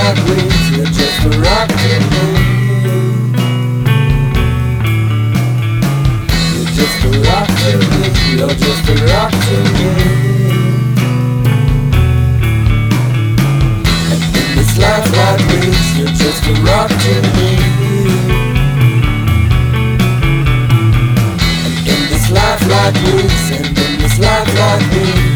like wings, you're just a rock to me. You're just a rock to me, you're just a rock to me. And in this life like wings, you're just a rock to me. And in this life like wings, and in this life like wings.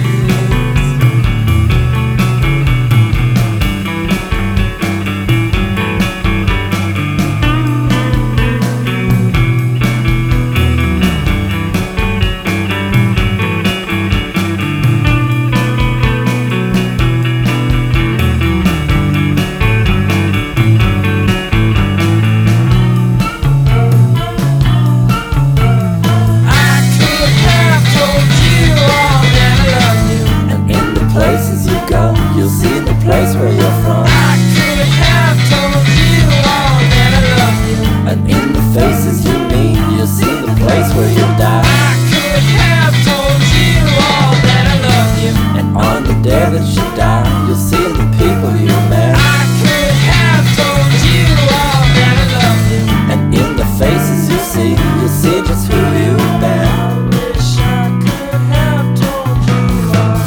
Place where you're from. I could have told you all that I love you. And in the faces you meet, you'll see the place where you'll die. I could have told you all that I love you. And on the day that you die, you'll see the people you met. I could have told you all that I love you. And in the faces you see, you'll see just who you've been. I wish I could have told you all.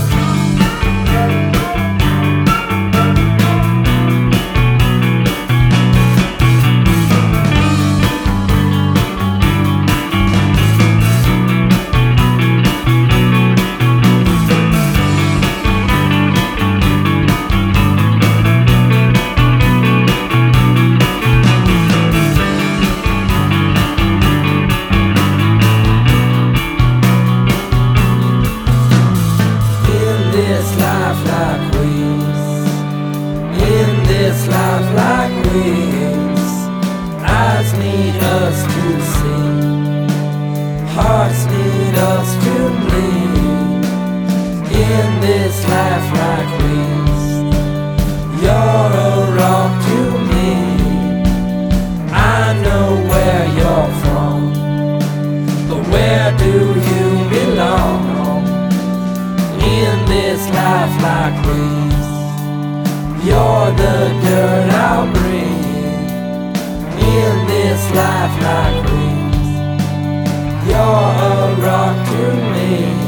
Life like wings, eyes need us to see, hearts need us to bleed. In this life like wings, you're a rock to me. I know where you're from, but where do you belong? In this life like wings, you're the dirt I'll breathe. In this life like wings, you're a rock to me.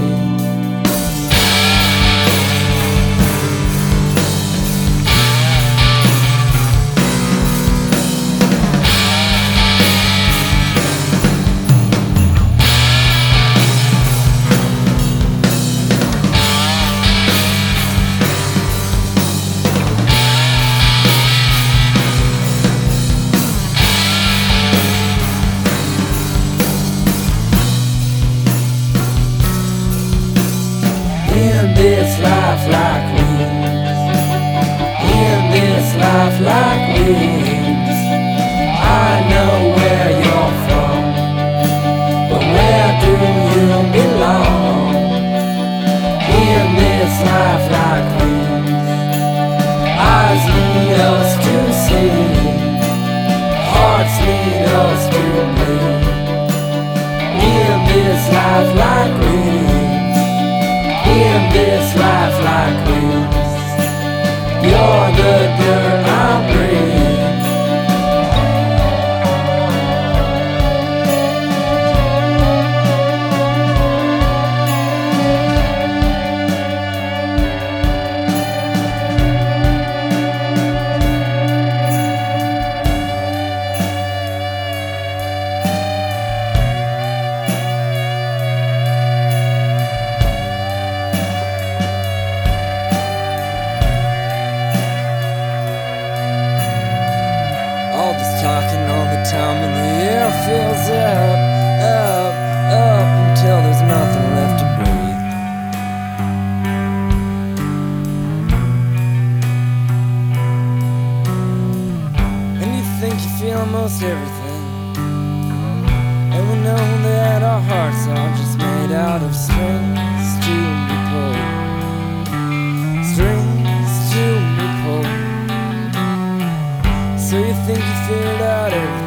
In this life like wings, in this life like wings, I know where you're from, but where do you belong? In this life like wings, eyes need us to see, hearts need us to bleed. In this life like wings, in this life like wings, you're the dirt I'll breathe. All this talking all the time and the air fills up, up, up until there's nothing left to breathe. And you think you feel almost everything, and we know that our hearts are just made out of strings to be pulled, strings to be pulled. So you think you figured out everything,